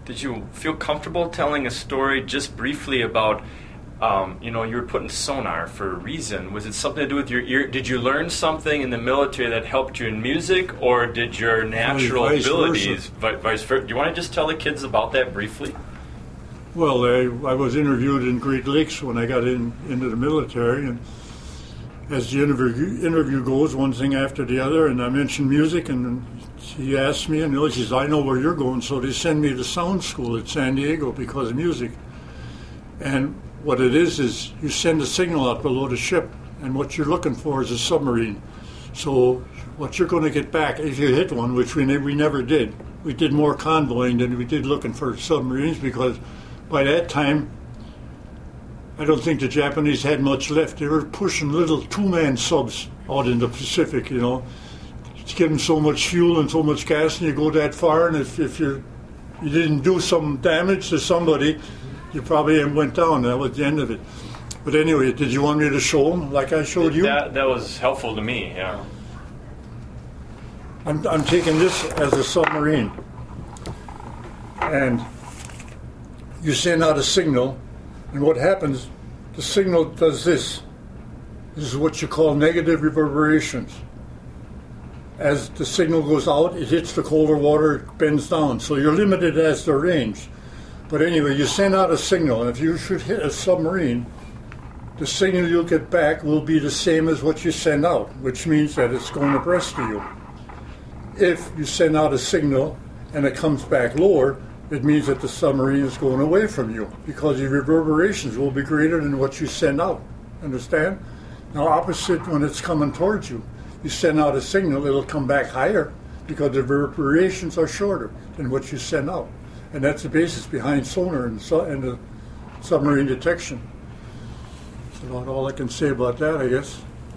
Did you feel comfortable telling a story just briefly about, you were put in sonar for a reason? Was it something to do with your ear? Did you learn something in the military that helped you in music, or did your natural abilities, vice versa? Do you want to just tell the kids about that briefly? Well, I was interviewed in Great Lakes when I got into the military, and as the interview goes, one thing after the other, and I mentioned music, and he asked me, and he says, I know where you're going, so they send me to sound school at San Diego because of music. And what it is you send a signal out below the ship, and what you're looking for is a submarine. So what you're going to get back, if you hit one, which we never did, we did more convoying than we did looking for submarines, because by that time, I don't think the Japanese had much left. They were pushing little two-man subs out in the Pacific, to give them so much fuel and so much gas, and you go that far, and if you didn't do some damage to somebody, you probably went down. That was the end of it. But anyway, did you want me to show them like I showed you? That was helpful to me, yeah. I'm taking this as a submarine. And you send out a signal, and what happens, the signal does this. This is what you call negative reverberations. As the signal goes out, it hits the colder water, it bends down. So you're limited as to range. But anyway, you send out a signal, and if you should hit a submarine, the signal you'll get back will be the same as what you send out, which means that it's going abreast of you. If you send out a signal and it comes back lower, it means that the submarine is going away from you, because the reverberations will be greater than what you send out. Understand? Now, opposite when it's coming towards you. You send out a signal, it'll come back higher, because the reverberations are shorter than what you send out. And that's the basis behind sonar and the submarine detection. That's about all I can say about that, I guess.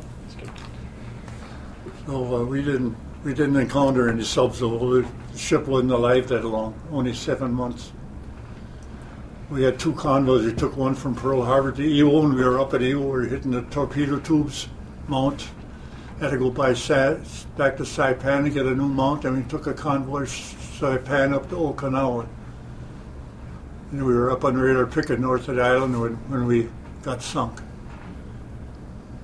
So we didn't encounter any subs. The ship wasn't alive that long, only 7 months. We had 2 convoys. We took one from Pearl Harbor to Iwo, and we were up at Iwo. We were hitting the torpedo tubes mount. Had to go back to Saipan to get a new mount, and we took a convoy Saipan up to Okinawa. And we were up on radar picket north of the island when we got sunk.